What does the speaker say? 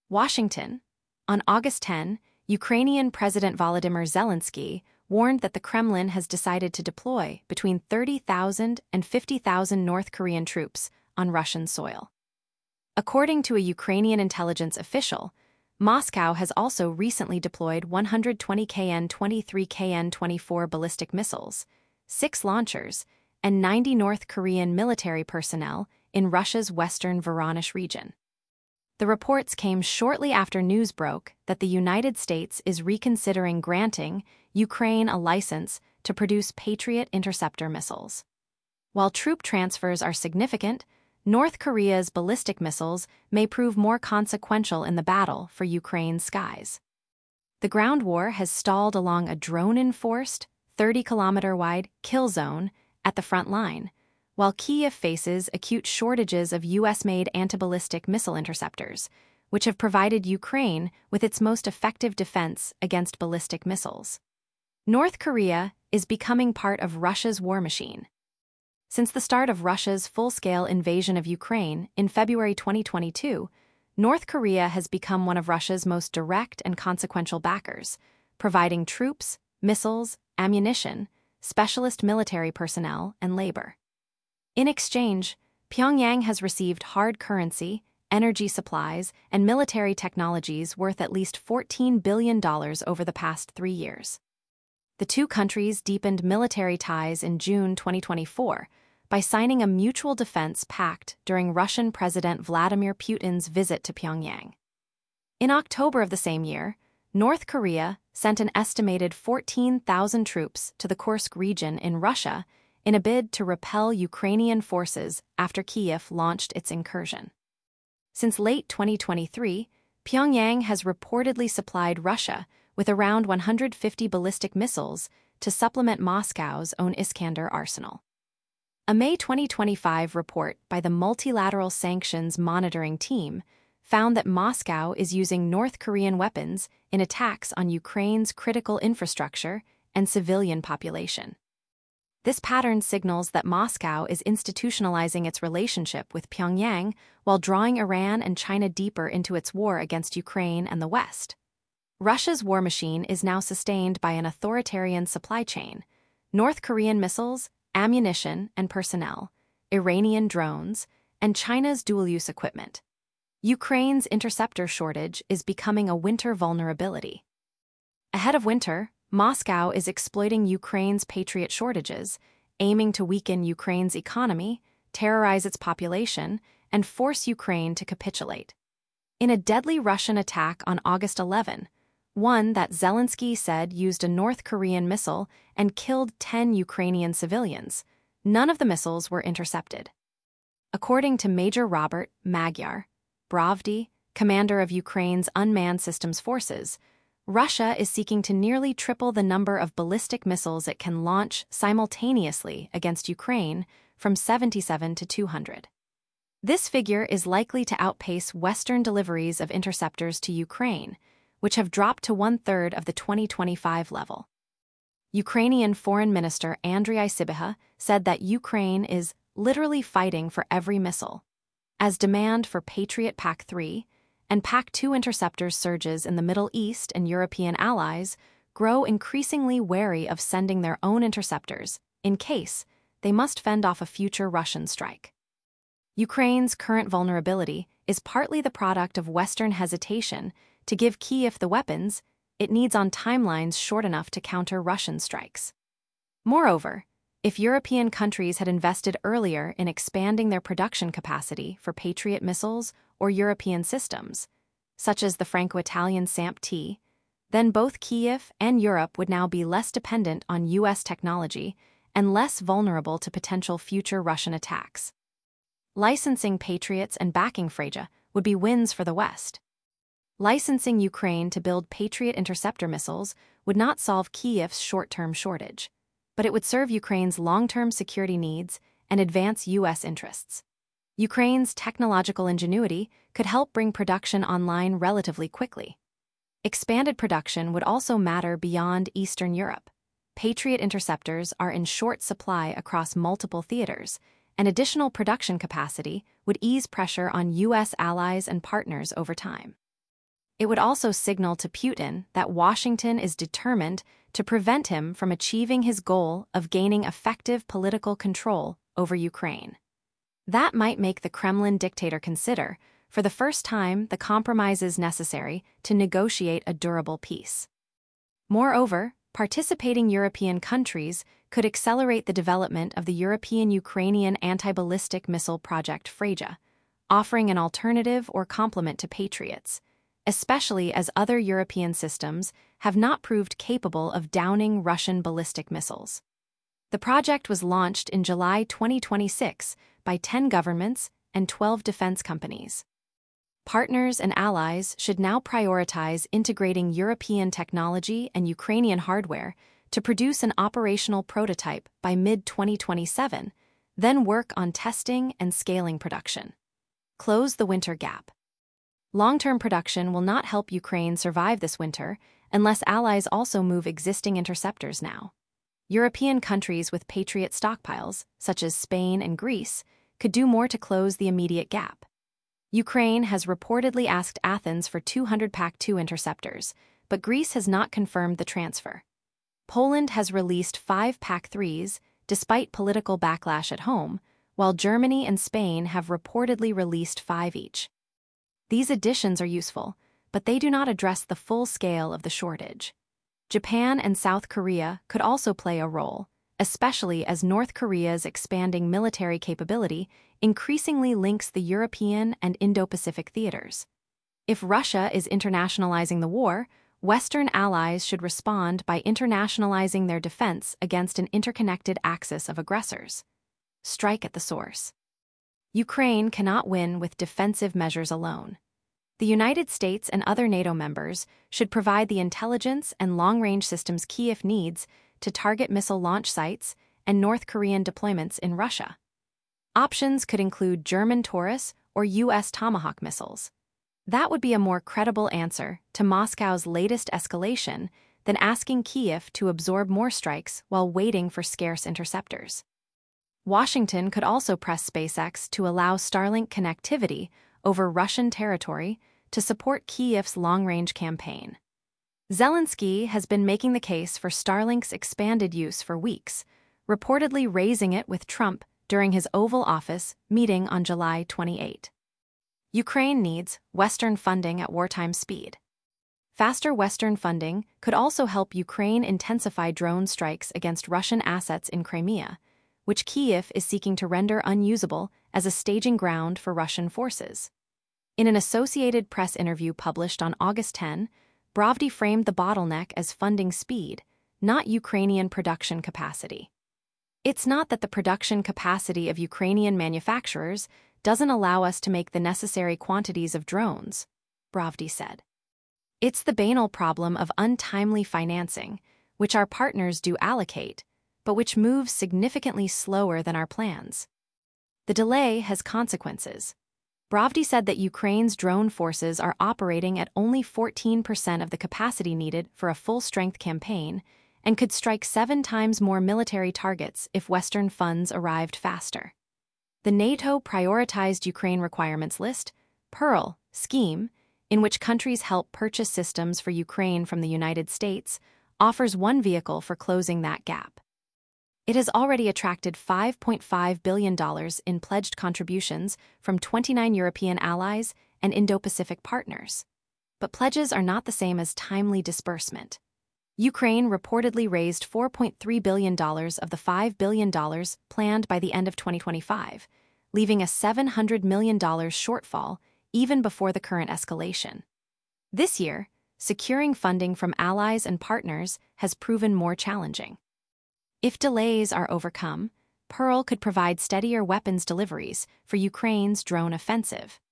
Washington. On August 10, Ukrainian President Volodymyr Zelensky warned that the Kremlin has decided to deploy between 30,000 and 50,000 North Korean troops on Russian soil. According to a Ukrainian intelligence official, Moscow has also recently deployed 120 KN-23 KN-24 ballistic missiles, 6 launchers, and 90 North Korean military personnel in Russia's western Voronezh region. The reports came shortly after news broke that the United States is reconsidering granting Ukraine a license to produce Patriot interceptor missiles. While troop transfers are significant, North Korea's ballistic missiles may prove more consequential in the battle for Ukraine's skies. The ground war has stalled along a drone-enforced, 30-kilometer-wide kill zone at the front line, while Kyiv faces acute shortages of U.S.-made anti-ballistic missile interceptors, which have provided Ukraine with its most effective defense against ballistic missiles. North Korea is becoming part of Russia's war machine. Since the start of Russia's full-scale invasion of Ukraine in February 2022, North Korea has become one of Russia's most direct and consequential backers, providing troops, missiles, ammunition, specialist military personnel, and labor. In exchange, Pyongyang has received hard currency, energy supplies, and military technologies worth at least $14 billion over the past 3 years. The two countries deepened military ties in June 2024 by signing a mutual defense pact during Russian President Vladimir Putin's visit to Pyongyang. In October of the same year, North Korea sent an estimated 14,000 troops to the Kursk region in Russia in a bid to repel Ukrainian forces after Kyiv launched its incursion. Since late 2023, Pyongyang has reportedly supplied Russia with around 150 ballistic missiles to supplement Moscow's own Iskander arsenal. A May 2025 report by the Multilateral Sanctions Monitoring Team found that Moscow is using North Korean weapons in attacks on Ukraine's critical infrastructure and civilian population. This pattern signals that Moscow is institutionalizing its relationship with Pyongyang while drawing Iran and China deeper into its war against Ukraine and the West. Russia's war machine is now sustained by an authoritarian supply chain: North Korean missiles, ammunition and personnel, Iranian drones, and China's dual-use equipment. Ukraine's interceptor shortage is becoming a winter vulnerability. Ahead of winter, Moscow is exploiting Ukraine's Patriot shortages, aiming to weaken Ukraine's economy, terrorize its population, and force Ukraine to capitulate. In a deadly Russian attack on August 11, one that Zelensky said used a North Korean missile and killed 10 Ukrainian civilians, none of the missiles were intercepted. According to Major Robert Magyar Brovdy, commander of Ukraine's unmanned systems forces, Russia is seeking to nearly triple the number of ballistic missiles it can launch simultaneously against Ukraine from 77 to 200. This figure is likely to outpace Western deliveries of interceptors to Ukraine, which have dropped to 1/3 of the 2025 level. Ukrainian Foreign Minister Andriy Sybiha said that Ukraine is literally fighting for every missile, as demand for Patriot PAC-3 and PAC-2 interceptors surges in the Middle East and European allies grow increasingly wary of sending their own interceptors in case they must fend off a future Russian strike. Ukraine's current vulnerability is partly the product of Western hesitation to give Kyiv the weapons it needs on timelines short enough to counter Russian strikes. Moreover, if European countries had invested earlier in expanding their production capacity for Patriot missiles or European systems, such as the Franco-Italian SAMP-T, then both Kyiv and Europe would now be less dependent on U.S. technology and less vulnerable to potential future Russian attacks. Licensing Patriots and backing Freyja would be wins for the West. Licensing Ukraine to build Patriot interceptor missiles would not solve Kyiv's short-term shortage, but it would serve Ukraine's long-term security needs and advance U.S. interests. Ukraine's technological ingenuity could help bring production online relatively quickly. Expanded production would also matter beyond Eastern Europe. Patriot interceptors are in short supply across multiple theaters, and additional production capacity would ease pressure on U.S. allies and partners over time. It would also signal to Putin that Washington is determined to prevent him from achieving his goal of gaining effective political control over Ukraine. That might make the Kremlin dictator consider, for the first time, the compromises necessary to negotiate a durable peace. Moreover, participating European countries could accelerate the development of the European-Ukrainian anti-ballistic missile project Freja, offering an alternative or complement to Patriots, especially as other European systems have not proved capable of downing Russian ballistic missiles. The project was launched in July 2026 by 10 governments and 12 defense companies. Partners and allies should now prioritize integrating European technology and Ukrainian hardware to produce an operational prototype by mid-2027, then work on testing and scaling production. Close the winter gap. Long-term production will not help Ukraine survive this winter unless allies also move existing interceptors now. European countries with Patriot stockpiles, such as Spain and Greece, could do more to close the immediate gap. Ukraine has reportedly asked Athens for 200 PAC-2 interceptors, but Greece has not confirmed the transfer. Poland has released 5 PAC-3s, despite political backlash at home, while Germany and Spain have reportedly released 5 each. These additions are useful, but they do not address the full scale of the shortage. Japan and South Korea could also play a role, especially as North Korea's expanding military capability increasingly links the European and Indo-Pacific theaters. If Russia is internationalizing the war, Western allies should respond by internationalizing their defense against an interconnected axis of aggressors. Strike at the source. Ukraine cannot win with defensive measures alone. The United States and other NATO members should provide the intelligence and long-range systems Kyiv needs to target missile launch sites and North Korean deployments in Russia. Options could include German Taurus or U.S. Tomahawk missiles. That would be a more credible answer to Moscow's latest escalation than asking Kyiv to absorb more strikes while waiting for scarce interceptors. Washington could also press SpaceX to allow Starlink connectivity over Russian territory to support Kyiv's long-range campaign. Zelensky has been making the case for Starlink's expanded use for weeks, reportedly raising it with Trump during his Oval Office meeting on July 28. Ukraine needs Western funding at wartime speed. Faster Western funding could also help Ukraine intensify drone strikes against Russian assets in Crimea, which Kyiv is seeking to render unusable as a staging ground for Russian forces. In an Associated Press interview published on August 10, Bravdi framed the bottleneck as funding speed, not Ukrainian production capacity. It's not that the production capacity of Ukrainian manufacturers doesn't allow us to make the necessary quantities of drones, Bravdi said. It's the banal problem of untimely financing, which our partners do allocate, but which moves significantly slower than our plans. The delay has consequences. Bravdi said that Ukraine's drone forces are operating at only 14% of the capacity needed for a full-strength campaign and could strike 7 times more military targets if Western funds arrived faster. The NATO Prioritized Ukraine Requirements List, PEARL, scheme, in which countries help purchase systems for Ukraine from the United States, offers one vehicle for closing that gap. It has already attracted $5.5 billion in pledged contributions from 29 European allies and Indo-Pacific partners. But pledges are not the same as timely disbursement. Ukraine reportedly raised $4.3 billion of the $5 billion planned by the end of 2025, leaving a $700 million shortfall even before the current escalation. This year, securing funding from allies and partners has proven more challenging. If delays are overcome, PEARL could provide steadier weapons deliveries for Ukraine's drone offensive.